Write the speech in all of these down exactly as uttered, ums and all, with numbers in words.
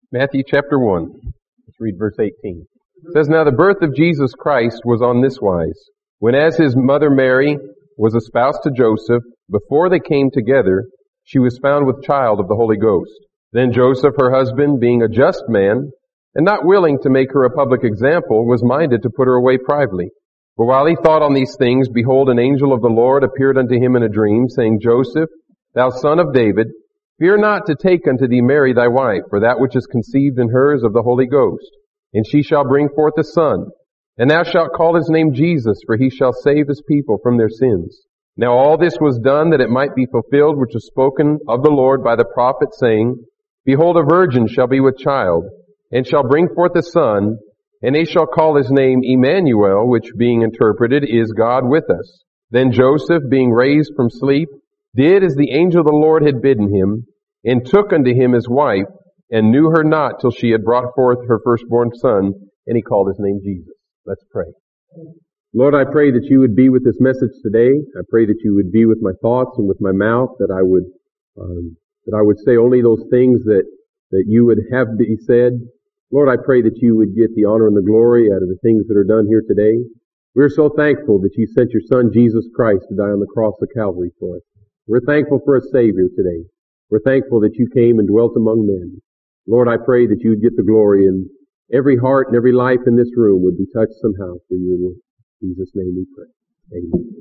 Matthew chapter one. Let's read verse eighteen. It says, Now the birth of Jesus Christ was on this wise. When as his mother Mary was espoused to Joseph, before they came together, she was found with child of the Holy Ghost. Then Joseph, her husband, being a just man, and not willing to make her a public example, was minded to put her away privately. But while he thought on these things, behold, an angel of the Lord appeared unto him in a dream, saying, Joseph, thou son of David, fear not to take unto thee Mary thy wife, for that which is conceived in her is of the Holy Ghost. And she shall bring forth a son, and thou shalt call his name Jesus, for he shall save his people from their sins. Now all this was done that it might be fulfilled which was spoken of the Lord by the prophet, saying, Behold, a virgin shall be with child, and shall bring forth a son, and they shall call his name Emmanuel, which being interpreted is God with us. Then Joseph, being raised from sleep, did as the angel of the Lord had bidden him, and took unto him his wife, and knew her not till she had brought forth her firstborn son, and he called his name Jesus. Let's pray. Lord, I pray that you would be with this message today. I pray that you would be with my thoughts and with my mouth, that I would, um, that I would say only those things that, that you would have be said. Lord, I pray that you would get the honor and the glory out of the things that are done here today. We're so thankful that you sent your son, Jesus Christ, to die on the cross of Calvary for us. We're thankful for a Savior today. We're thankful that you came and dwelt among men. Lord, I pray that you would get the glory, and every heart and every life in this room would be touched somehow for your work. In Jesus' name we pray. Amen.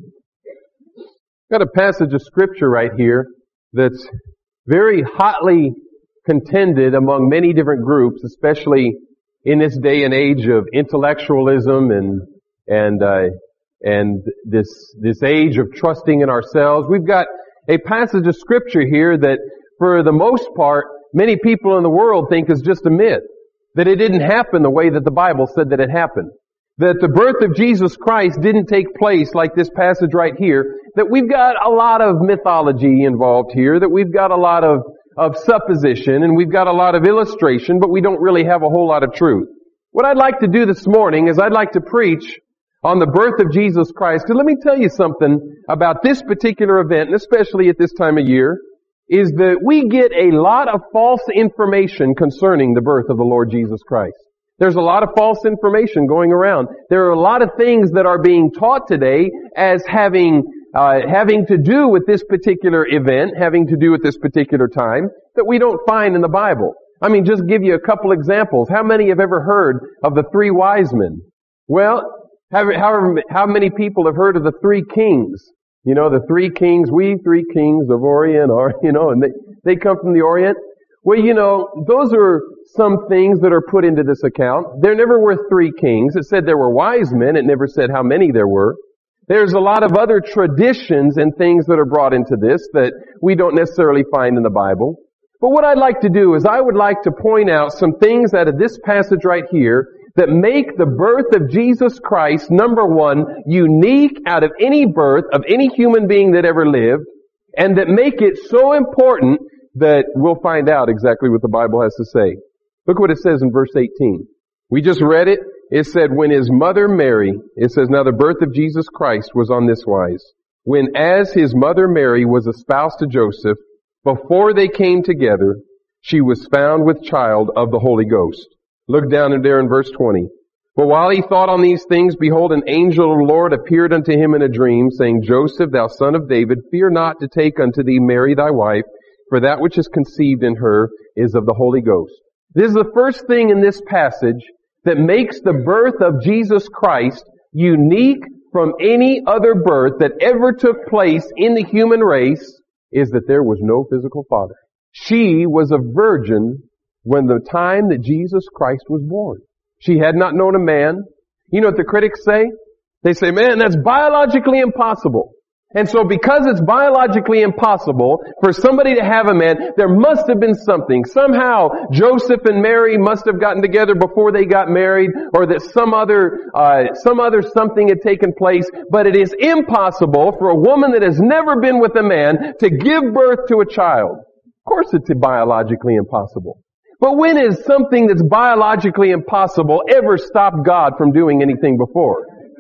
Got a passage of scripture right here that's very hotly contended among many different groups, especially in this day and age of intellectualism and and uh, and this this age of trusting in ourselves. We've got a passage of scripture here that, for the most part, many people in the world think is just a myth, that it didn't happen the way that the Bible said that it happened, that the birth of Jesus Christ didn't take place like this passage right here, that we've got a lot of mythology involved here, that we've got a lot of of supposition, and we've got a lot of illustration, but we don't really have a whole lot of truth. What I'd like to do this morning is I'd like to preach on the birth of Jesus Christ. And let me tell you something about this particular event, and especially at this time of year, is that we get a lot of false information concerning the birth of the Lord Jesus Christ. There's a lot of false information going around. There are a lot of things that are being taught today as having Uh, having to do with this particular event, having to do with this particular time, that we don't find in the Bible. I mean, just give you a couple examples. How many have ever heard of the three wise men? Well, how, how, how many people have heard of the three kings? You know, the three kings, we three kings of Orient are, you know, and they, they come from the Orient. Well, you know, those are some things that are put into this account. There never were three kings. It said there were wise men. It never said how many there were. There's a lot of other traditions and things that are brought into this that we don't necessarily find in the Bible. But what I'd like to do is I would like to point out some things out of this passage right here that make the birth of Jesus Christ, number one, unique out of any birth of any human being that ever lived, and that make it so important that we'll find out exactly what the Bible has to say. Look what it says in verse eighteen. We just read it. It said, when his mother Mary, it says, now the birth of Jesus Christ was on this wise. When as his mother Mary was espoused to Joseph, before they came together, she was found with child of the Holy Ghost. Look down in there in verse twenty. But while he thought on these things, behold, an angel of the Lord appeared unto him in a dream, saying, Joseph, thou son of David, fear not to take unto thee Mary thy wife, for that which is conceived in her is of the Holy Ghost. This is the first thing in this passage that makes the birth of Jesus Christ unique from any other birth that ever took place in the human race, is that there was no physical father. She was a virgin when the time that Jesus Christ was born. She had not known a man. You know what the critics say? They say, man, that's biologically impossible. And so because it's biologically impossible for somebody to have a man, there must have been something. Somehow Joseph and Mary must have gotten together before they got married, or that some other, uh, some other something had taken place. But it is impossible for a woman that has never been with a man to give birth to a child. Of course it's biologically impossible. But when has something that's biologically impossible ever stopped God from doing anything before?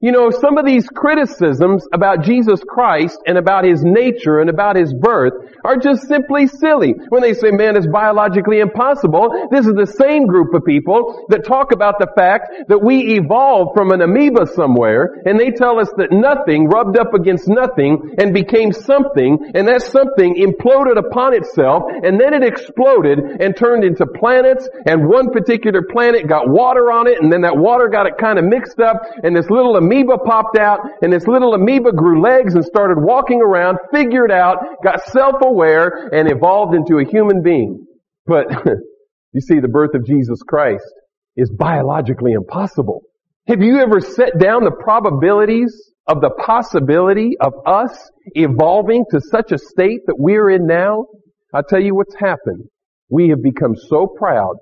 You know, some of these criticisms about Jesus Christ and about His nature and about His birth are just simply silly. When they say, man, it's biologically impossible, this is the same group of people that talk about the fact that we evolved from an amoeba somewhere, and they tell us that nothing rubbed up against nothing and became something, and that something imploded upon itself, and then it exploded and turned into planets, and one particular planet got water on it, and then that water got it kind of mixed up, and this little amoeba amoeba popped out, and this little amoeba grew legs and started walking around, figured out, got self-aware, and evolved into a human being. But, you see, the birth of Jesus Christ is biologically impossible. Have you ever set down the probabilities of the possibility of us evolving to such a state that we're in now? I'll tell you what's happened. We have become so proud,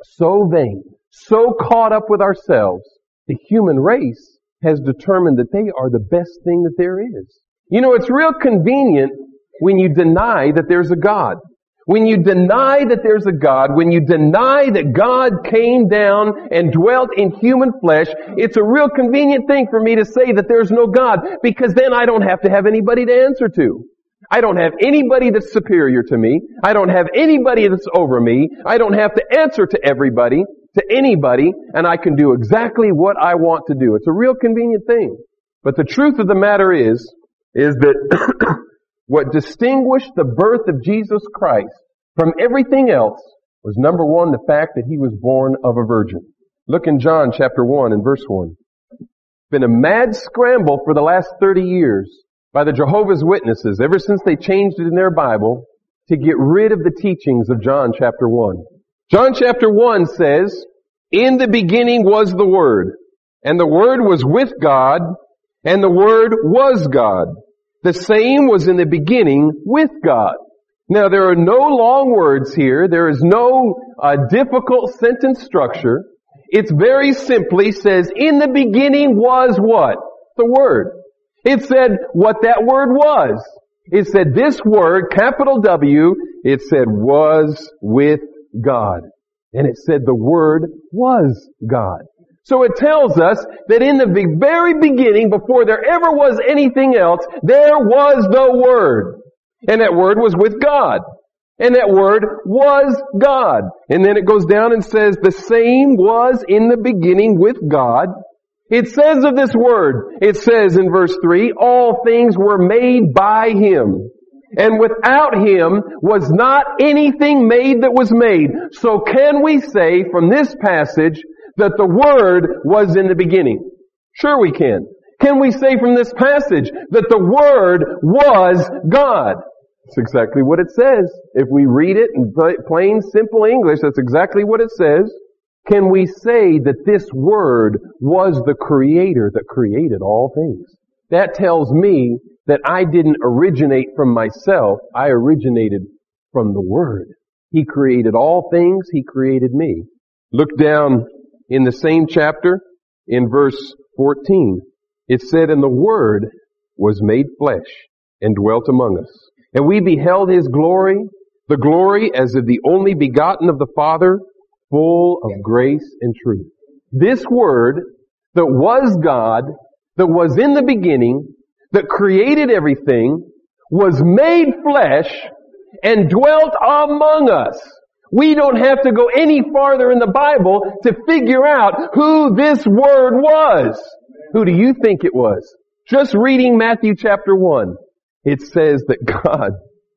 so vain, so caught up with ourselves. The human race has determined that they are the best thing that there is. You know, it's real convenient when you deny that there's a God. When you deny that there's a God, when you deny that God came down and dwelt in human flesh, it's a real convenient thing for me to say that there's no God, because then I don't have to have anybody to answer to. I don't have anybody that's superior to me. I don't have anybody that's over me. I don't have to answer to everybody, to anybody, and I can do exactly what I want to do. It's a real convenient thing. But the truth of the matter is, is that what distinguished the birth of Jesus Christ from everything else was, number one, the fact that He was born of a virgin. Look in John chapter one and verse one. It's been a mad scramble for the last thirty years by the Jehovah's Witnesses, ever since they changed it in their Bible, to get rid of the teachings of John chapter one. John chapter one says, in the beginning was the Word, and the Word was with God, and the Word was God. The same was in the beginning with God. Now there are no long words here. There is no uh, difficult sentence structure. It's very simply says, in the beginning was what? The Word. It said what that Word was. It said this Word, capital W, it said was with God. And it said the Word was God. So it tells us that in the very beginning, before there ever was anything else, there was the Word. And that Word was with God. And that Word was God. And then it goes down and says the same was in the beginning with God. It says of this Word, it says in verse three, all things were made by Him. And without Him was not anything made that was made. So can we say from this passage that the Word was in the beginning? Sure we can. Can we say from this passage that the Word was God? That's exactly what it says. If we read it in plain, simple English, that's exactly what it says. Can we say that this Word was the Creator that created all things? That tells me that I didn't originate from myself. I originated from the Word. He created all things. He created me. Look down in the same chapter in verse fourteen. It said, and the Word was made flesh and dwelt among us. And we beheld His glory, the glory as of the only begotten of the Father, full of grace and truth. This Word that was God, that was in the beginning, that created everything, was made flesh and dwelt among us. We don't have to go any farther in the Bible to figure out who this Word was. Who do you think it was? Just reading Matthew chapter one, it says that God,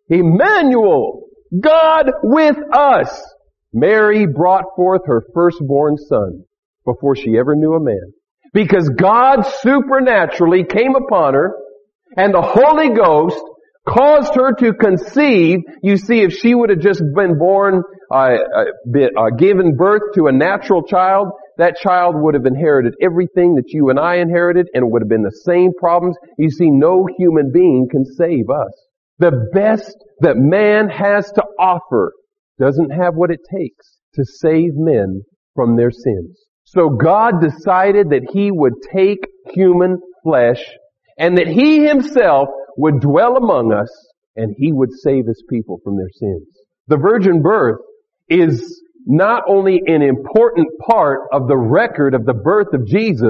Emmanuel, God with us, Mary brought forth her firstborn son before she ever knew a man. Because God supernaturally came upon her, and the Holy Ghost caused her to conceive. You see, if she would have just been born, uh, uh, been, uh, given birth to a natural child, that child would have inherited everything that you and I inherited, and it would have been the same problems. You see, no human being can save us. The best that man has to offer doesn't have what it takes to save men from their sins. So God decided that He would take human flesh and that He Himself would dwell among us and He would save His people from their sins. The virgin birth is not only an important part of the record of the birth of Jesus,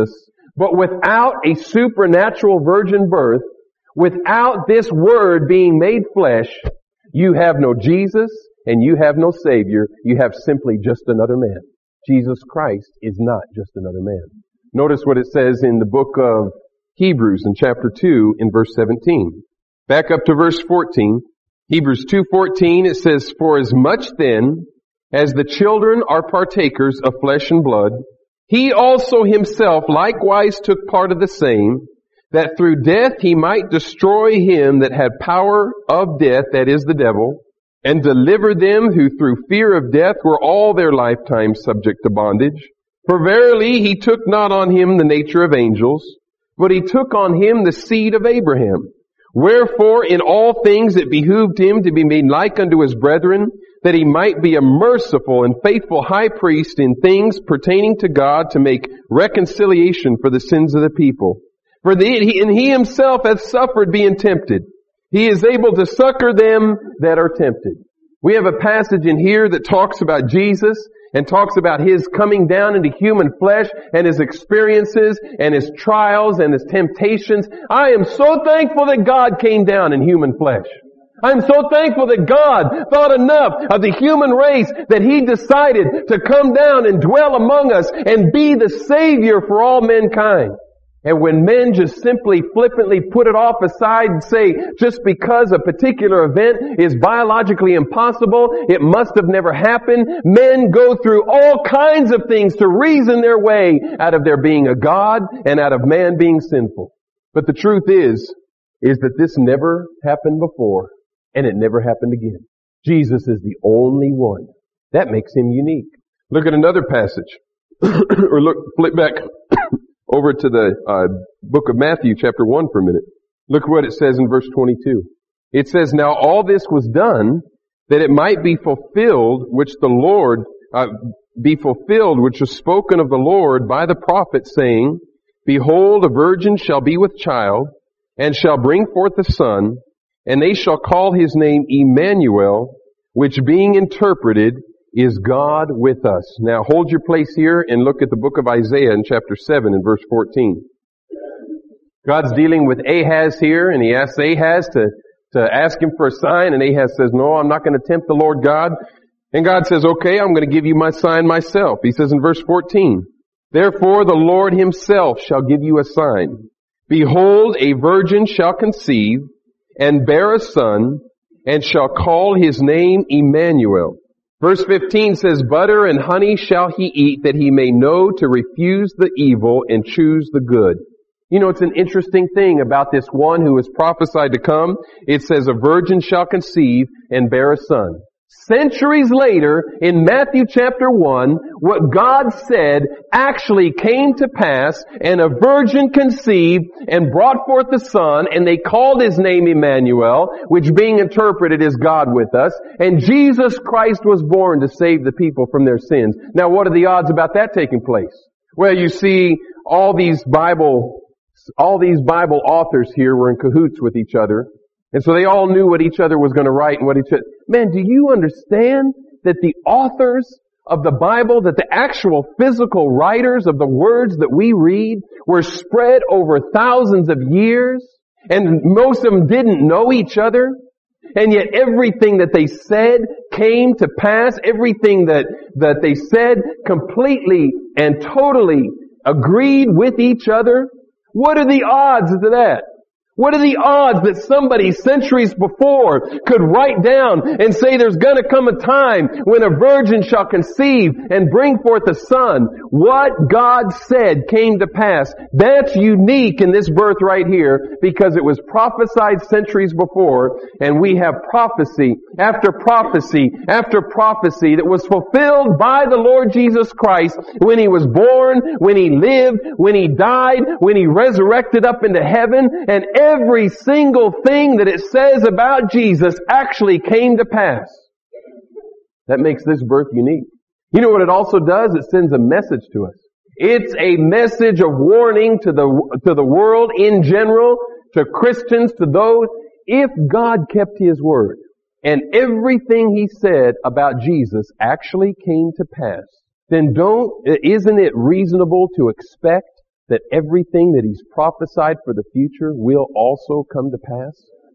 But without a supernatural virgin birth, without this Word being made flesh, you have no Jesus and you have no Savior. You have simply just another man. Jesus Christ is not just another man. Notice what it says in the book of Hebrews in chapter two in verse seventeen. Back up to verse fourteen. Hebrews two fourteen, it says, "For as much then as the children are partakers of flesh and blood, he also himself likewise took part of the same, that through death he might destroy him that had power of death, that is the devil, and deliver them who through fear of death were all their lifetime subject to bondage. For verily he took not on him the nature of angels, but he took on him the seed of Abraham. Wherefore in all things it behooved him to be made like unto his brethren, that he might be a merciful and faithful high priest in things pertaining to God, to make reconciliation for the sins of the people. For the, he, and he himself hath suffered being tempted. He is able to succor them that are tempted." We have a passage in here that talks about Jesus and talks about His coming down into human flesh and His experiences and His trials and His temptations. I am so thankful that God came down in human flesh. I'm so thankful that God thought enough of the human race that He decided to come down and dwell among us and be the Savior for all mankind. And when men just simply flippantly put it off aside and say, just because a particular event is biologically impossible, it must have never happened, men go through all kinds of things to reason their way out of there being a God and out of man being sinful. But the truth is, is that this never happened before, and it never happened again. Jesus is the only one. That makes Him unique. Look at another passage. or look, flip back over to the uh, book of Matthew, chapter one for a minute. Look what it says in verse twenty-two. It says, "Now all this was done, that it might be fulfilled, which the Lord, uh, be fulfilled, which was spoken of the Lord by the prophet, saying, Behold, a virgin shall be with child, and shall bring forth a son, and they shall call his name Emmanuel, which being interpreted is God with us." Now hold your place here and look at the book of Isaiah in chapter seven and verse fourteen. God's dealing with Ahaz here, and He asks Ahaz to, to ask him for a sign, and Ahaz says, "No, I'm not going to tempt the Lord God." And God says, "Okay, I'm going to give you my sign myself." He says in verse fourteen, "Therefore the Lord Himself shall give you a sign. Behold, a virgin shall conceive, and bear a son, and shall call his name Emmanuel." Verse fifteen says, "Butter and honey shall he eat, that he may know to refuse the evil and choose the good." You know, it's an interesting thing about this one who is prophesied to come. It says, "A virgin shall conceive and bear a son." Centuries later, in Matthew chapter one, what God said actually came to pass, and a virgin conceived and brought forth a son, and they called his name Emmanuel, which being interpreted is God with us, and Jesus Christ was born to save the people from their sins. Now, what are the odds about that taking place? Well, you see, all these Bible, all these Bible authors here were in cahoots with each other. And so they all knew what each other was going to write and what each other... Man, do you understand that the authors of the Bible, that the actual physical writers of the words that we read were spread over thousands of years, and most of them didn't know each other, and yet everything that they said came to pass, everything that, that they said completely and totally agreed with each other? What are the odds to that? What are the odds that somebody centuries before could write down and say there's going to come a time when a virgin shall conceive and bring forth a son? What God said came to pass. That's unique in this birth right here, because it was prophesied centuries before, and we have prophecy after prophecy after prophecy that was fulfilled by the Lord Jesus Christ when He was born, when He lived, when He died, when He resurrected up into heaven, and every single thing that it says about Jesus actually came to pass. That makes this birth unique. You know what it also does? It sends a message to us. It's a message of warning to the, to the world in general, to Christians, to those. If God kept His word, and everything He said about Jesus actually came to pass, then don't, isn't it reasonable to expect that everything that He's prophesied for the future will also come to pass?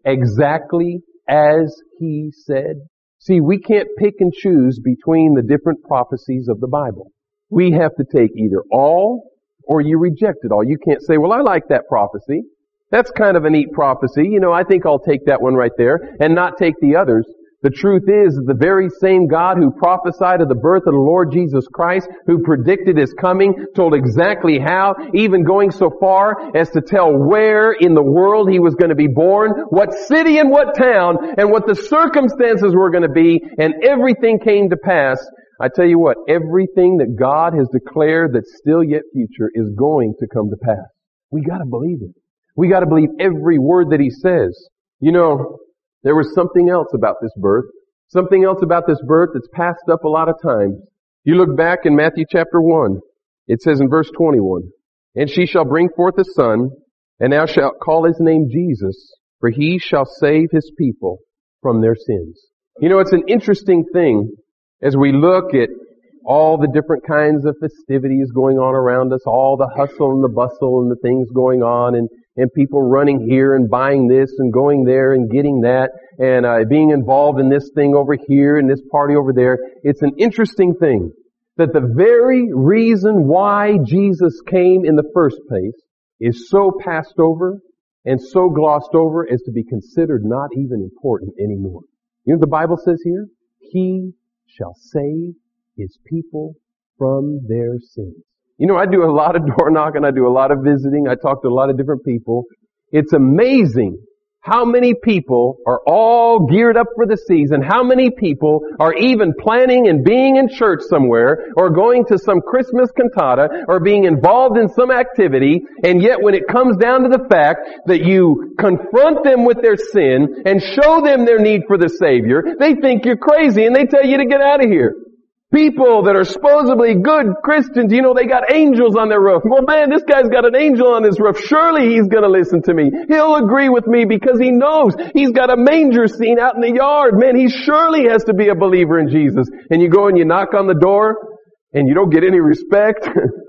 Exactly as He said? See, we can't pick and choose between the different prophecies of the Bible. We have to take either all or you reject it all. You can't say, well, I like that prophecy. That's kind of a neat prophecy. You know, I think I'll take that one right there and not take the others. The truth is, the very same God who prophesied of the birth of the Lord Jesus Christ, who predicted His coming, told exactly how, even going so far as to tell where in the world He was going to be born, what city and what town, and what the circumstances were going to be, and everything came to pass. I tell you what, everything that God has declared that's still yet future is going to come to pass. We gotta believe it. We gotta believe every word that He says. You know, there was something else about this birth. Something else about this birth that's passed up a lot of times. You look back in Matthew chapter one. It says in verse twenty-one, "And she shall bring forth a son, and thou shalt call his name Jesus, for he shall save his people from their sins." You know, it's an interesting thing as we look at all the different kinds of festivities going on around us, all the hustle and the bustle and the things going on, and and people running here and buying this and going there and getting that and uh, being involved in this thing over here and this party over there. It's an interesting thing that the very reason why Jesus came in the first place is so passed over and so glossed over as to be considered not even important anymore. You know what the Bible says here? He shall save His people from their sins. You know, I do a lot of door knocking, I do a lot of visiting, I talk to a lot of different people. It's amazing how many people are all geared up for the season, how many people are even planning and being in church somewhere, or going to some Christmas cantata, or being involved in some activity, and yet when it comes down to the fact that you confront them with their sin and show them their need for the Savior, they think you're crazy and they tell you to get out of here. People that are supposedly good Christians, you know, they got angels on their roof. Well, man, this guy's got an angel on his roof. Surely he's going to listen to me. He'll agree with me because he knows he's got a manger scene out in the yard. Man, he surely has to be a believer in Jesus. And you go and you knock on the door and you don't get any respect.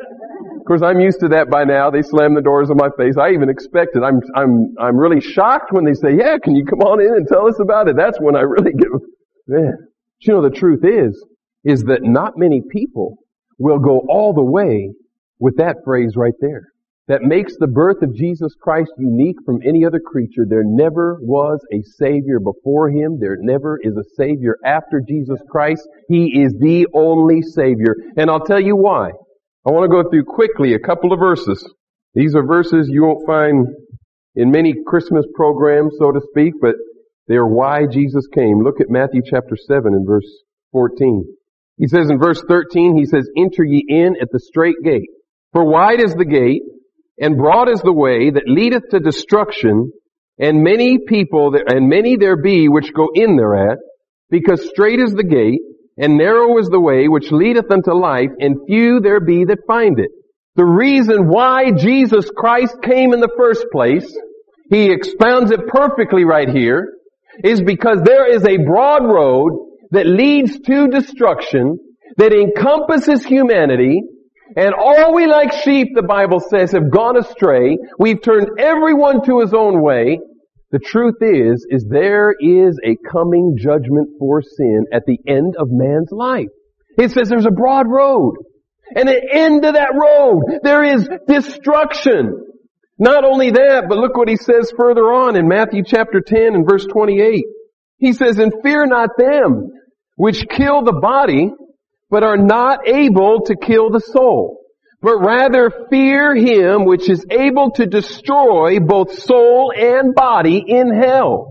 Of course, I'm used to that by now. They slam the doors in my face. I even expect it. I'm, I'm, I'm really shocked when they say, yeah, can you come on in and tell us about it? That's when I really get, man. But you know, the truth is, is that not many people will go all the way with that phrase right there. That makes the birth of Jesus Christ unique from any other creature. There never was a Savior before Him. There never is a Savior after Jesus Christ. He is the only Savior. And I'll tell you why. I want to go through quickly a couple of verses. These are verses you won't find in many Christmas programs, so to speak, but they are why Jesus came. Look at Matthew chapter seven and verse fourteen. He says in verse thirteen, he says, "Enter ye in at the strait gate. For wide is the gate, and broad is the way that leadeth to destruction, and many people, that, and many there be which go in thereat, because strait is the gate, and narrow is the way which leadeth unto life, and few there be that find it." The reason why Jesus Christ came in the first place, He expounds it perfectly right here, is because there is a broad road that leads to destruction, that encompasses humanity, and all we like sheep, the Bible says, have gone astray. We've turned everyone to his own way. The truth is, is there is a coming judgment for sin at the end of man's life. It says there's a broad road. And at the end of that road, there is destruction. Not only that, but look what He says further on in Matthew chapter ten and verse twenty-eight. He says, "And fear not them which kill the body, but are not able to kill the soul. But rather fear Him which is able to destroy both soul and body in hell."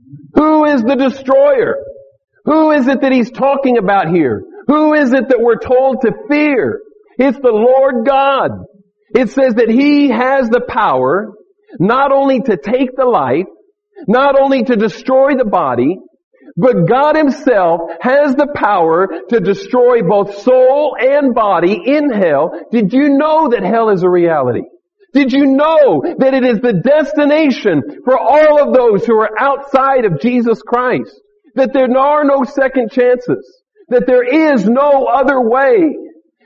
Who is the destroyer? Who is it that He's talking about here? Who is it that we're told to fear? It's the Lord God. It says that He has the power not only to take the life, not only to destroy the body, but God Himself has the power to destroy both soul and body in hell. Did you know that hell is a reality? Did you know that it is the destination for all of those who are outside of Jesus Christ? That there are no second chances? That there is no other way?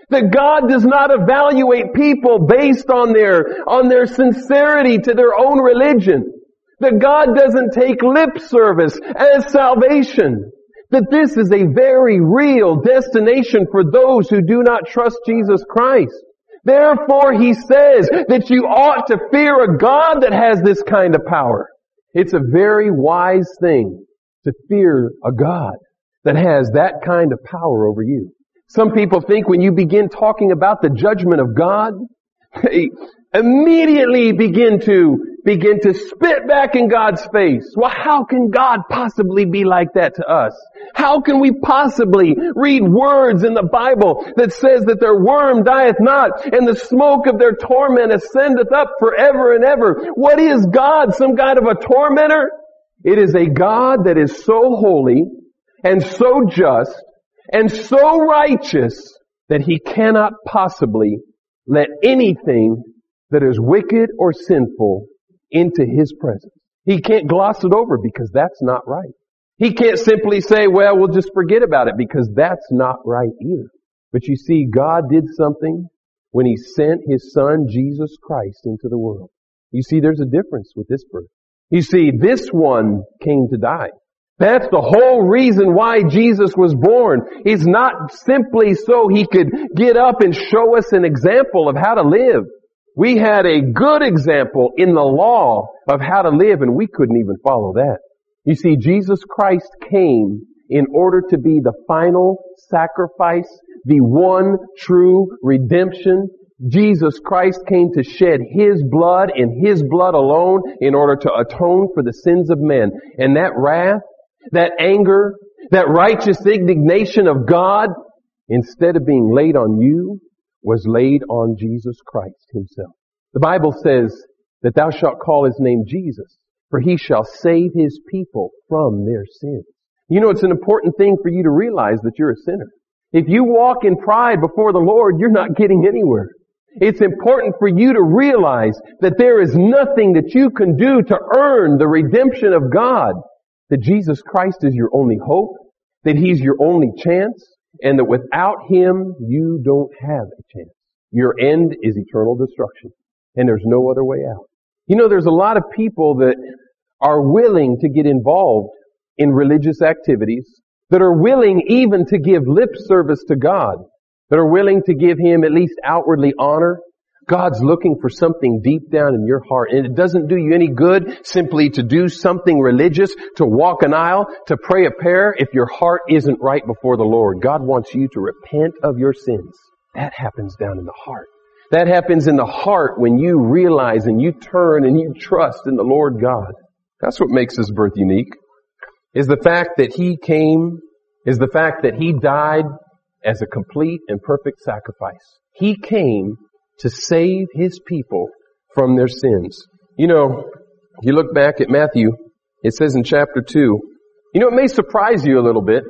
That God does not evaluate people based on their, on their sincerity to their own religion. That God doesn't take lip service as salvation. That this is a very real destination for those who do not trust Jesus Christ. Therefore, He says that you ought to fear a God that has this kind of power. It's a very wise thing to fear a God that has that kind of power over you. Some people think when you begin talking about the judgment of God, they immediately begin to begin to spit back in God's face. Well, how can God possibly be like that to us? How can we possibly read words in the Bible that says that their worm dieth not and the smoke of their torment ascendeth up forever and ever? What is God? Some kind of a tormentor? It is a God that is so holy and so just and so righteous that He cannot possibly let anything that is wicked or sinful into His presence. He can't gloss it over because that's not right. He can't simply say, well, we'll just forget about it because that's not right either. But you see, God did something when He sent His Son, Jesus Christ, into the world. You see, there's a difference with this birth. You see, this one came to die. That's the whole reason why Jesus was born. It's not simply so He could get up and show us an example of how to live. We had a good example in the law of how to live, and we couldn't even follow that. You see, Jesus Christ came in order to be the final sacrifice, the one true redemption. Jesus Christ came to shed His blood and His blood alone in order to atone for the sins of men. And that wrath, that anger, that righteous indignation of God, instead of being laid on you, was laid on Jesus Christ Himself. The Bible says that thou shalt call His name Jesus, for He shall save His people from their sins. You know, it's an important thing for you to realize that you're a sinner. If you walk in pride before the Lord, you're not getting anywhere. It's important for you to realize that there is nothing that you can do to earn the redemption of God, that Jesus Christ is your only hope, that He's your only chance, and that without Him, you don't have a chance. Your end is eternal destruction, and there's no other way out. You know, there's a lot of people that are willing to get involved in religious activities, that are willing even to give lip service to God, that are willing to give Him at least outwardly honor. God's looking for something deep down in your heart. And it doesn't do you any good simply to do something religious, to walk an aisle, to pray a prayer if your heart isn't right before the Lord. God wants you to repent of your sins. That happens down in the heart. That happens in the heart when you realize and you turn and you trust in the Lord God. That's what makes His birth unique, is the fact that He came, is the fact that He died as a complete and perfect sacrifice. He came to save His people from their sins. You know, if you look back at Matthew, it says in chapter two, you know, it may surprise you a little bit,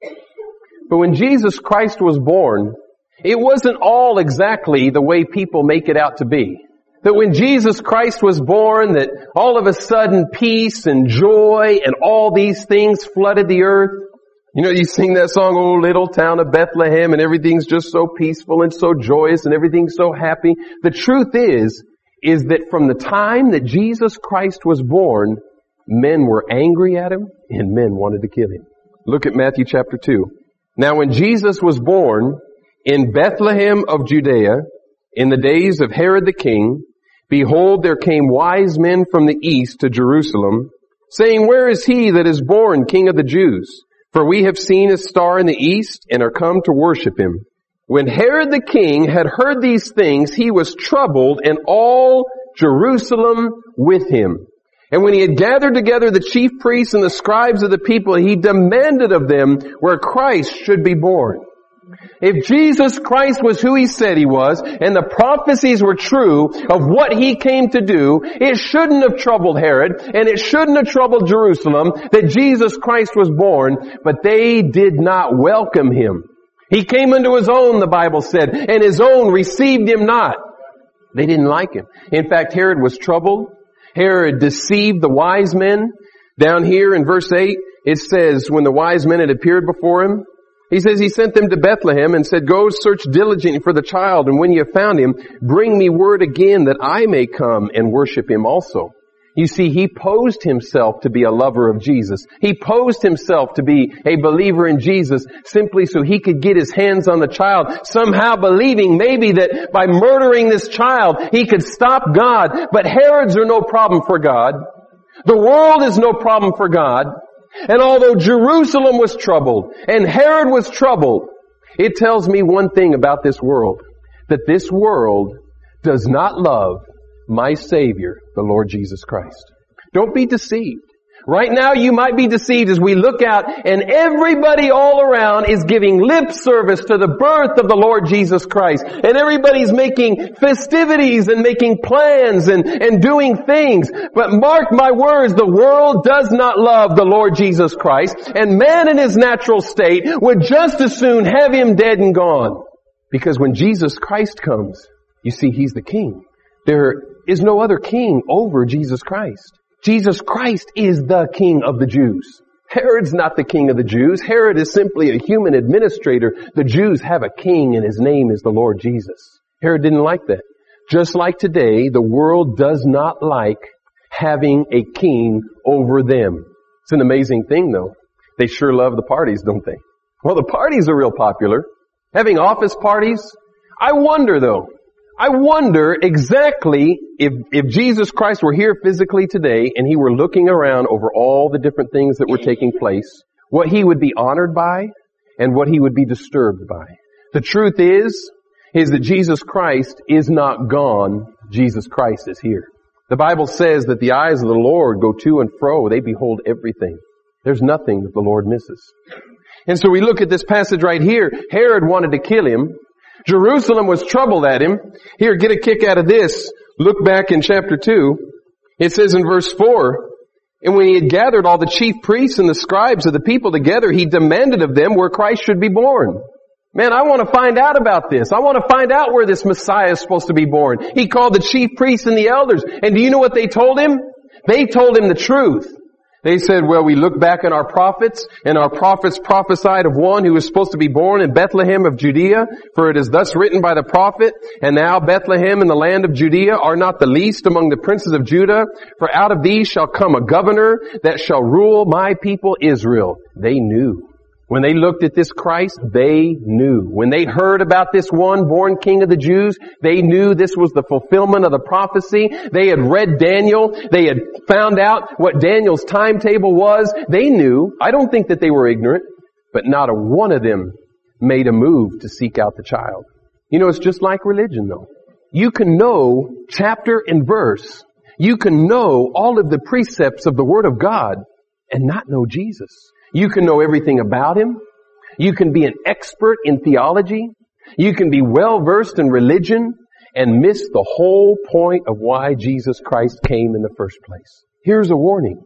but when Jesus Christ was born, it wasn't all exactly the way people make it out to be. That when Jesus Christ was born, that all of a sudden peace and joy and all these things flooded the earth. You know, you sing that song, "Oh, little town of Bethlehem," and everything's just so peaceful and so joyous and everything's so happy. The truth is, is that from the time that Jesus Christ was born, men were angry at Him and men wanted to kill Him. Look at Matthew chapter two. Now when Jesus was born in Bethlehem of Judea, in the days of Herod the king, behold, there came wise men from the east to Jerusalem, saying, "Where is He that is born King of the Jews? For we have seen His star in the east and are come to worship Him." When Herod the king had heard these things, he was troubled, and all Jerusalem with him. And when he had gathered together the chief priests and the scribes of the people, he demanded of them where Christ should be born. If Jesus Christ was who He said He was, and the prophecies were true of what He came to do, it shouldn't have troubled Herod, and it shouldn't have troubled Jerusalem that Jesus Christ was born, but they did not welcome Him. He came unto His own, the Bible said, and His own received Him not. They didn't like Him. In fact, Herod was troubled. Herod deceived the wise men. Down here in verse eight, it says, when the wise men had appeared before him, He says he sent them to Bethlehem and said, go search diligently for the child, and when you have found him, bring me word again that I may come and worship him also. You see, he posed himself to be a lover of Jesus. He posed himself to be a believer in Jesus simply so he could get his hands on the child, somehow believing maybe that by murdering this child, he could stop God. But Herods are no problem for God. The world is no problem for God. And although Jerusalem was troubled and Herod was troubled, it tells me one thing about this world, that this world does not love my Savior, the Lord Jesus Christ. Don't be deceived. Right now you might be deceived as we look out and everybody all around is giving lip service to the birth of the Lord Jesus Christ. And everybody's making festivities and making plans and, and doing things. But mark my words, the world does not love the Lord Jesus Christ. And man in his natural state would just as soon have him dead and gone. Because when Jesus Christ comes, you see, he's the king. There is no other king over Jesus Christ. Jesus Christ is the King of the Jews. Herod's not the king of the Jews. Herod is simply a human administrator. The Jews have a king and his name is the Lord Jesus. Herod didn't like that. Just like today, the world does not like having a king over them. It's an amazing thing though. They sure love the parties, don't they? Well, the parties are real popular. Having office parties. I wonder though, I wonder exactly if, if Jesus Christ were here physically today and he were looking around over all the different things that were taking place, what he would be honored by and what he would be disturbed by. The truth is, is that Jesus Christ is not gone. Jesus Christ is here. The Bible says that the eyes of the Lord go to and fro. They behold everything. There's nothing that the Lord misses. And so we look at this passage right here. Herod wanted to kill him. Jerusalem was troubled at him. Here, get a kick out of this. Look back in chapter two. It says in verse four, and when he had gathered all the chief priests and the scribes of the people together, he demanded of them where Christ should be born. Man, I want to find out about this. I want to find out where this Messiah is supposed to be born. He called the chief priests and the elders. And do you know what they told him? They told him the truth. They said, well, we look back on our prophets, and our prophets prophesied of one who was supposed to be born in Bethlehem of Judea, for it is thus written by the prophet, and now Bethlehem and the land of Judea are not the least among the princes of Judah, for out of these shall come a governor that shall rule my people Israel. They knew. When they looked at this Christ, they knew. When they heard about this one born King of the Jews, they knew this was the fulfillment of the prophecy. They had read Daniel. They had found out what Daniel's timetable was. They knew. I don't think that they were ignorant, but not a one of them made a move to seek out the child. You know, it's just like religion though. You can know chapter and verse. You can know all of the precepts of the Word of God and not know Jesus. You can know everything about Him. You can be an expert in theology. You can be well versed in religion and miss the whole point of why Jesus Christ came in the first place. Here's a warning.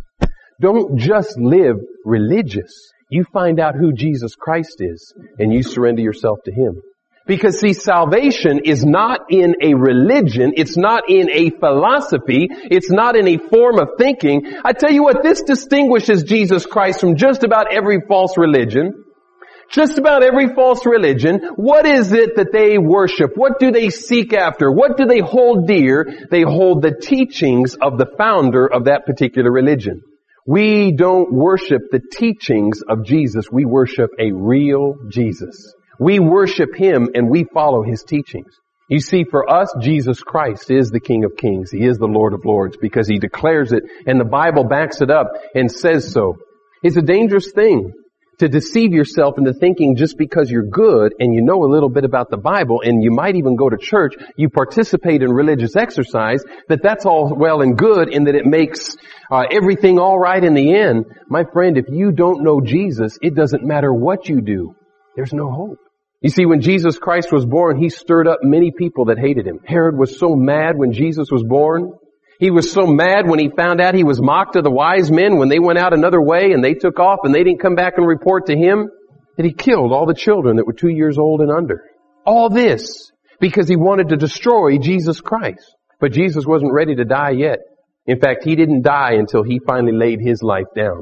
Don't just live religious. You find out who Jesus Christ is and you surrender yourself to Him. Because see, salvation is not in a religion. It's not in a philosophy. It's not in a form of thinking. I tell you what, this distinguishes Jesus Christ from just about every false religion. Just about every false religion. What is it that they worship? What do they seek after? What do they hold dear? They hold the teachings of the founder of that particular religion. We don't worship the teachings of Jesus. We worship a real Jesus. We worship Him and we follow His teachings. You see, for us, Jesus Christ is the King of Kings. He is the Lord of Lords because He declares it and the Bible backs it up and says so. It's a dangerous thing to deceive yourself into thinking just because you're good and you know a little bit about the Bible and you might even go to church, you participate in religious exercise, that that's all well and good and that it makes uh, everything all right in the end. My friend, if you don't know Jesus, it doesn't matter what you do. There's no hope. You see, when Jesus Christ was born, He stirred up many people that hated Him. Herod was so mad when Jesus was born. He was so mad when he found out he was mocked of the wise men when they went out another way and they took off and they didn't come back and report to him, that he killed all the children that were two years old and under. All this because he wanted to destroy Jesus Christ. But Jesus wasn't ready to die yet. In fact, He didn't die until He finally laid His life down.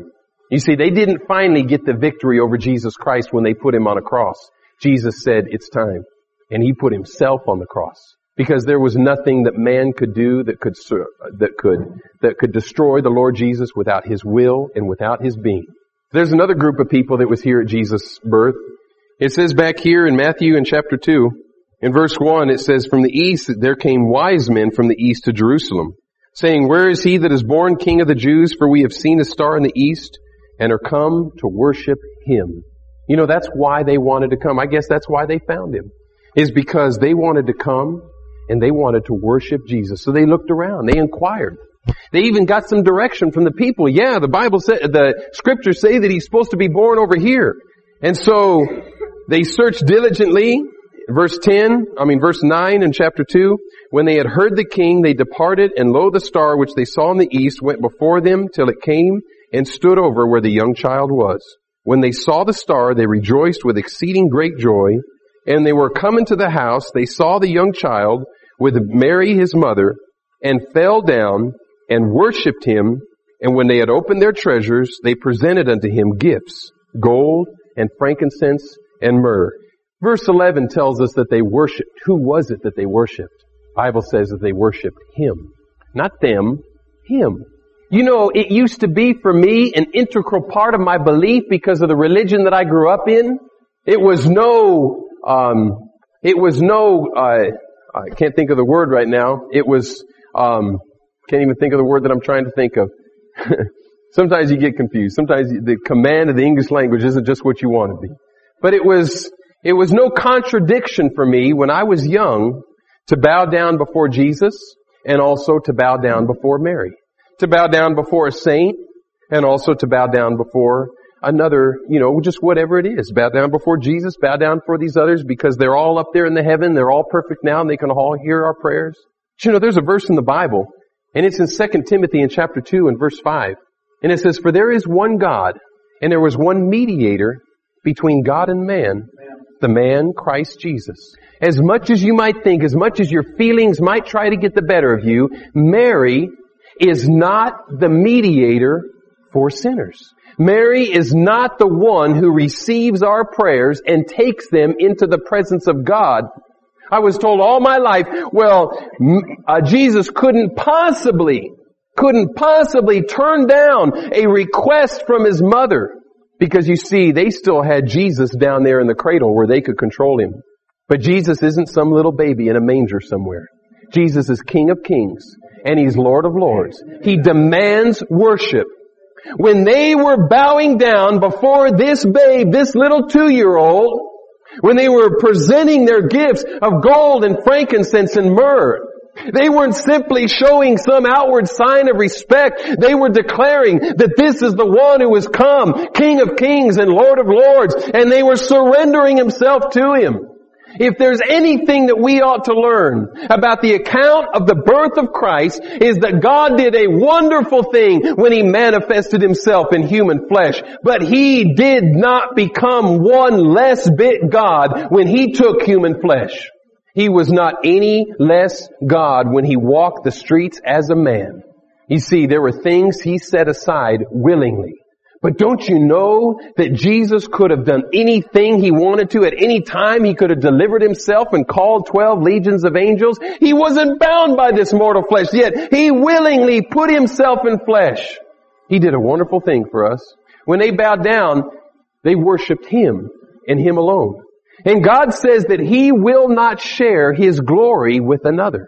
You see, they didn't finally get the victory over Jesus Christ when they put him on a cross. Jesus said, it's time. And he put himself on the cross. Because there was nothing that man could do that could, that could, that could destroy the Lord Jesus without his will and without his being. There's another group of people that was here at Jesus' birth. It says back here in Matthew in chapter two, in verse one, it says, from the east there came wise men from the east to Jerusalem, saying, where is he that is born King of the Jews? For we have seen a star in the east and are come to worship him. You know, that's why they wanted to come. I guess that's why they found him, is because they wanted to come and they wanted to worship Jesus. So they looked around. They inquired. They even got some direction from the people. Yeah, the Bible said, the scriptures say that he's supposed to be born over here. And so they searched diligently. Verse ten, I mean verse nine in chapter two, when they had heard the king, they departed, and lo, the star which they saw in the east went before them till it came and stood over where the young child was. When they saw the star, they rejoiced with exceeding great joy. And they were come into the house, they saw the young child with Mary his mother, and fell down and worshipped him. And when they had opened their treasures, they presented unto him gifts, gold and frankincense and myrrh. Verse eleven tells us that they worshipped. Who was it that they worshipped? The Bible says that they worshipped him. Not them, him. You know, it used to be for me an integral part of my belief because of the religion that I grew up in. It was no, um, it was no, uh, I can't think of the word right now. It was, um, can't even think of the word that I'm trying to think of. Sometimes you get confused. Sometimes the command of the English language isn't just what you want to be. But it was, it was no contradiction for me when I was young to bow down before Jesus and also to bow down before Mary. To bow down before a saint and also to bow down before another, you know, just whatever it is. Bow down before Jesus, bow down for these others because they're all up there in the heaven. They're all perfect now and they can all hear our prayers. But you know, there's a verse in the Bible and it's in Second Timothy in chapter two and verse five. And it says, for there is one God and there was one mediator between God and man, the man Christ Jesus. As much as you might think, as much as your feelings might try to get the better of you, Mary is not the mediator for sinners. Mary is not the one who receives our prayers and takes them into the presence of God. I was told all my life, well, uh, Jesus couldn't possibly, couldn't possibly turn down a request from his mother. Because you see, they still had Jesus down there in the cradle where they could control him. But Jesus isn't some little baby in a manger somewhere. Jesus is King of Kings and he's Lord of Lords. He demands worship. When they were bowing down before this babe, this little two-year-old, when they were presenting their gifts of gold and frankincense and myrrh, they weren't simply showing some outward sign of respect. They were declaring that this is the one who has come, King of Kings and Lord of Lords, and they were surrendering himself to him. If there's anything that we ought to learn about the account of the birth of Christ, is that God did a wonderful thing when he manifested himself in human flesh. But he did not become one less bit God when he took human flesh. He was not any less God when he walked the streets as a man. You see, there were things he set aside willingly. But don't you know that Jesus could have done anything he wanted to at any time? He could have delivered himself and called twelve legions of angels. He wasn't bound by this mortal flesh, yet he willingly put himself in flesh. He did a wonderful thing for us. When they bowed down, they worshiped him and him alone. And God says that he will not share his glory with another.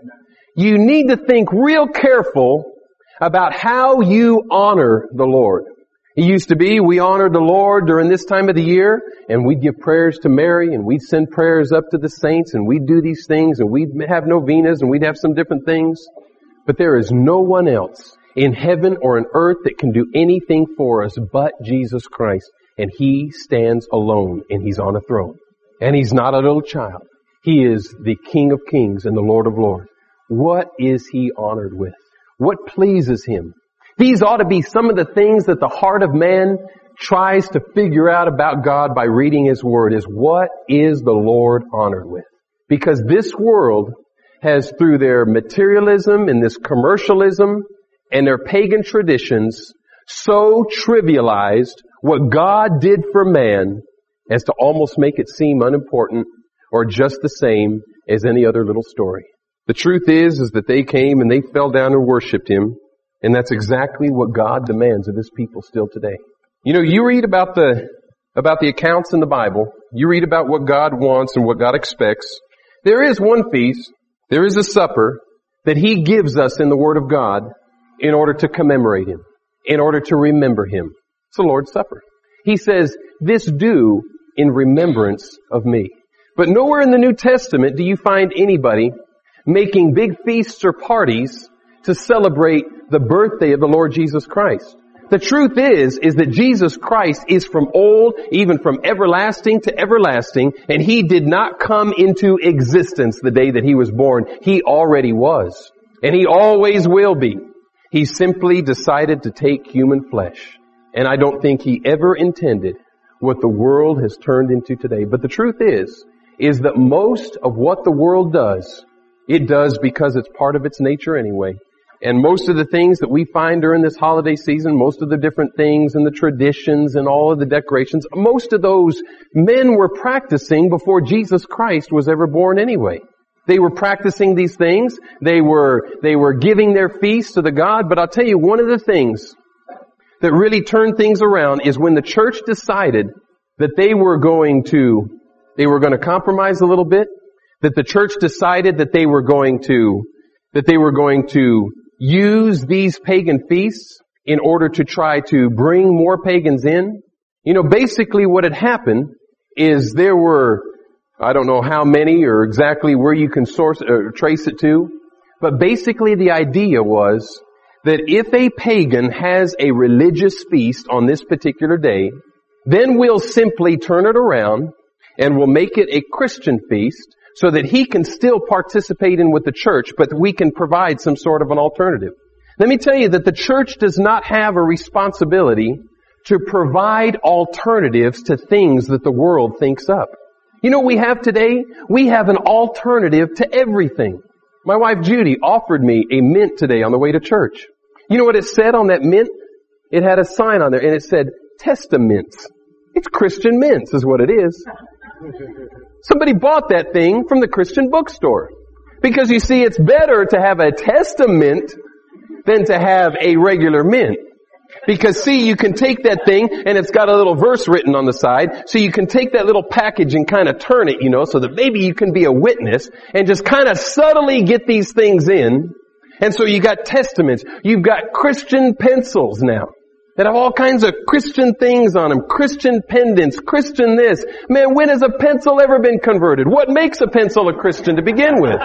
You need to think real careful about how you honor the Lord. It used to be we honored the Lord during this time of the year and we'd give prayers to Mary and we'd send prayers up to the saints and we'd do these things and we'd have novenas and we'd have some different things. But there is no one else in heaven or in earth that can do anything for us but Jesus Christ. And he stands alone and he's on a throne. And he's not a little child. He is the King of Kings and the Lord of Lords. What is he honored with? What pleases him? These ought to be some of the things that the heart of man tries to figure out about God by reading his word, is what is the Lord honored with? Because this world has, through their materialism and this commercialism and their pagan traditions, so trivialized what God did for man as to almost make it seem unimportant or just the same as any other little story. The truth is, is that they came and they fell down and worshiped Him, and that's exactly what God demands of His people still today. You know, you read about the, about the accounts in the Bible, you read about what God wants and what God expects. There is one feast, there is a supper that He gives us in the Word of God in order to commemorate Him, in order to remember Him. It's the Lord's Supper. He says, this do in remembrance of me. But nowhere in the New Testament do you find anybody making big feasts or parties to celebrate the birthday of the Lord Jesus Christ. The truth is, is that Jesus Christ is from old, even from everlasting to everlasting, and He did not come into existence the day that He was born. He already was. And He always will be. He simply decided to take human flesh. And I don't think He ever intended what the world has turned into today. But the truth is, is that most of what the world does, it does because it's part of its nature anyway. And most of the things that we find during this holiday season, most of the different things and the traditions and all of the decorations, most of those men were practicing before Jesus Christ was ever born anyway. They were practicing these things. They were, they were giving their feasts to the God. But I'll tell you, one of the things that really turned things around is when the church decided that they were going to, they were going to compromise a little bit, that the church decided that they were going to, that they were going to use these pagan feasts in order to try to bring more pagans in. You know, basically what had happened is there were, I don't know how many or exactly where you can source or trace it to, but basically the idea was that if a pagan has a religious feast on this particular day, then we'll simply turn it around and we'll make it a Christian feast so that he can still participate in with the church, but we can provide some sort of an alternative. Let me tell you that the church does not have a responsibility to provide alternatives to things that the world thinks up. You know what we have today? We have an alternative to everything. My wife Judy offered me a mint today on the way to church. You know what it said on that mint? It had a sign on there and it said, Testamints. It's Christian mints is what it is. Somebody bought that thing from the Christian bookstore. Because you see, it's better to have a testament than to have a regular mint. Because see, you can take that thing and it's got a little verse written on the side. So you can take that little package and kind of turn it, you know, so that maybe you can be a witness and just kind of subtly get these things in. And so you got testaments. You've got Christian pencils now that have all kinds of Christian things on them. Christian pendants, Christian this. Man, when has a pencil ever been converted? What makes a pencil a Christian to begin with?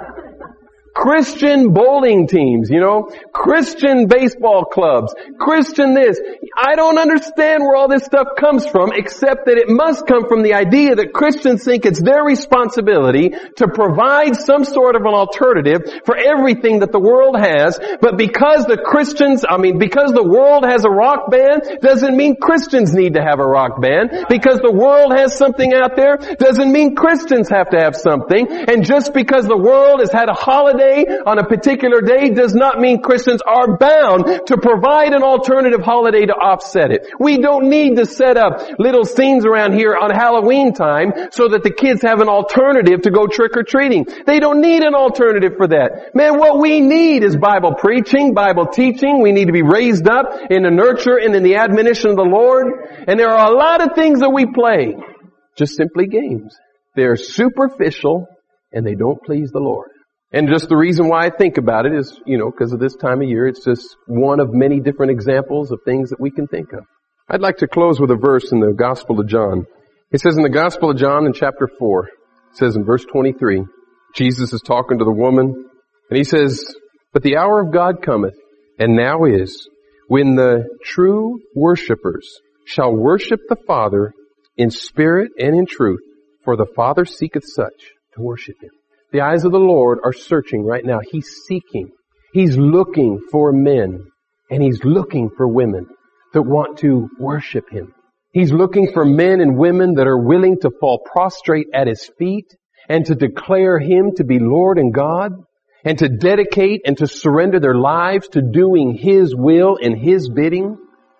Christian bowling teams, you know, Christian baseball clubs, Christian this. I don't understand where all this stuff comes from, except that it must come from the idea that Christians think it's their responsibility to provide some sort of an alternative for everything that the world has. But because the Christians, I mean, because the world has a rock band, doesn't mean Christians need to have a rock band. Because the world has something out there, doesn't mean Christians have to have something. And just because the world has had a holiday on a particular day does not mean Christians are bound to provide an alternative holiday to offset it. We don't need to set up little scenes around here on Halloween time so that the kids have an alternative to go trick-or-treating. They don't need an alternative for that. Man, what we need is Bible preaching, Bible teaching. We need to be raised up in the nurture and in the admonition of the Lord. And there are a lot of things that we play, just simply games. They're superficial and they don't please the Lord. And just the reason why I think about it is, you know, because of this time of year, it's just one of many different examples of things that we can think of. I'd like to close with a verse in the Gospel of John. It says in the Gospel of John in chapter four, it says in verse twenty-three, Jesus is talking to the woman, and He says, but the hour of God cometh, and now is, when the true worshipers shall worship the Father in spirit and in truth, for the Father seeketh such to worship Him. The eyes of the Lord are searching right now. He's seeking. He's looking for men. And He's looking for women that want to worship Him. He's looking for men and women that are willing to fall prostrate at His feet and to declare Him to be Lord and God and to dedicate and to surrender their lives to doing His will and His bidding.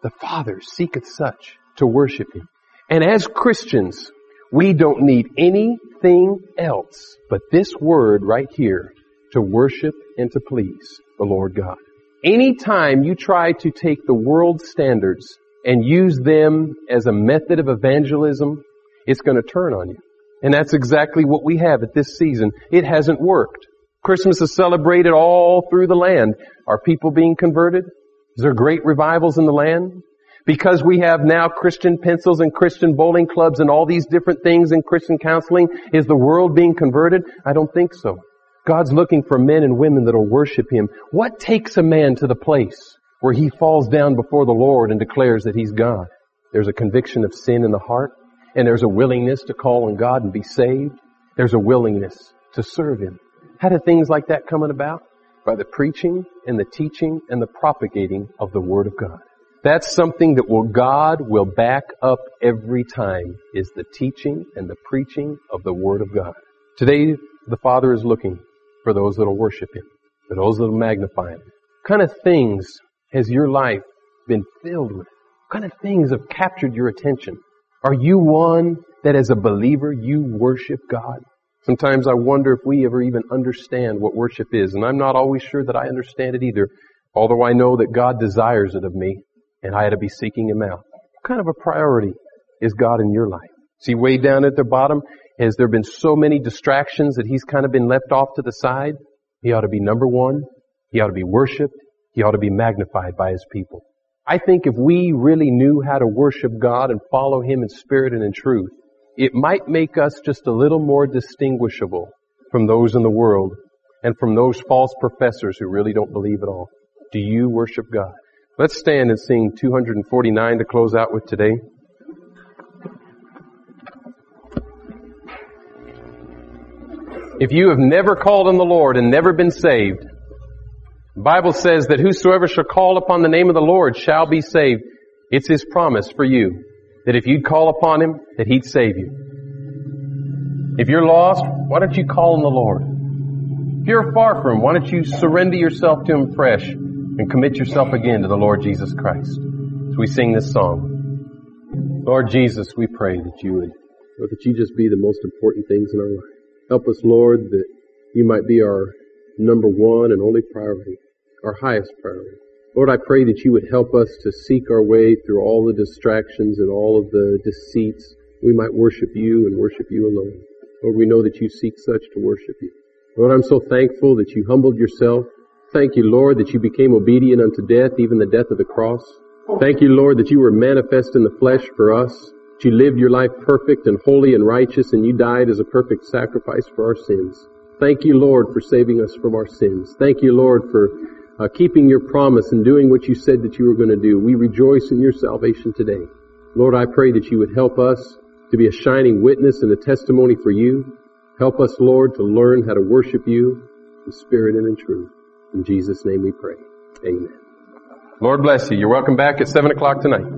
The Father seeketh such to worship Him. And as Christians, we don't need anything else but this word right here to worship and to please the Lord God. Anytime you try to take the world's standards and use them as a method of evangelism, it's going to turn on you. And that's exactly what we have at this season. It hasn't worked. Christmas is celebrated all through the land. Are people being converted? Is there great revivals in the land? Because we have now Christian pencils and Christian bowling clubs and all these different things in Christian counseling, is the world being converted? I don't think so. God's looking for men and women that will worship Him. What takes a man to the place where he falls down before the Lord and declares that He's God? There's a conviction of sin in the heart, and there's a willingness to call on God and be saved. There's a willingness to serve Him. How do things like that come about? By the preaching and the teaching and the propagating of the Word of God. That's something that will God will back up every time, is the teaching and the preaching of the Word of God. Today, the Father is looking for those that will worship Him, for those that will magnify Him. What kind of things has your life been filled with? What kind of things have captured your attention? Are you one that as a believer you worship God? Sometimes I wonder if we ever even understand what worship is, and I'm not always sure that I understand it either, although I know that God desires it of me. And I had to be seeking Him out. What kind of a priority is God in your life? See, way down at the bottom, has there been so many distractions that He's kind of been left off to the side? He ought to be number one. He ought to be worshiped. He ought to be magnified by His people. I think if we really knew how to worship God and follow Him in spirit and in truth, it might make us just a little more distinguishable from those in the world and from those false professors who really don't believe at all. Do you worship God? Let's stand and sing two forty-nine to close out with today. If you have never called on the Lord and never been saved, the Bible says that whosoever shall call upon the name of the Lord shall be saved. It's His promise for you that if you'd call upon Him, that He'd save you. If you're lost, why don't you call on the Lord? If you're far from Him, why don't you surrender yourself to Him fresh and commit yourself again to the Lord Jesus Christ? As we sing this song. Lord Jesus, we pray that you would, Lord, that you just be the most important things in our life. Help us, Lord, that you might be our number one and only priority, our highest priority. Lord, I pray that you would help us to seek our way through all the distractions and all of the deceits. We might worship you and worship you alone. Lord, we know that you seek such to worship you. Lord, I'm so thankful that you humbled yourself. Thank you, Lord, that you became obedient unto death, even the death of the cross. Thank you, Lord, that you were manifest in the flesh for us, that you lived your life perfect and holy and righteous, and you died as a perfect sacrifice for our sins. Thank you, Lord, for saving us from our sins. Thank you, Lord, for uh, keeping your promise and doing what you said that you were going to do. We rejoice in your salvation today. Lord, I pray that you would help us to be a shining witness and a testimony for you. Help us, Lord, to learn how to worship you in spirit and in truth. In Jesus' name we pray. Amen. Lord bless you. You're welcome back at seven o'clock tonight.